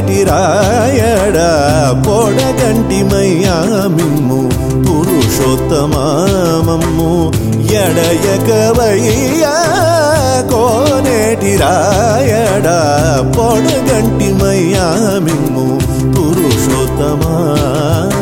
కోనేటి రాయడా పొడగంటిమయ్యా మిమ్ము పురుషోత్తమమ్ము ఎడయకవయ్యా కోనేటి రాయడా పొడగంటిమయ్యా మిమ్ము పురుషోత్తమా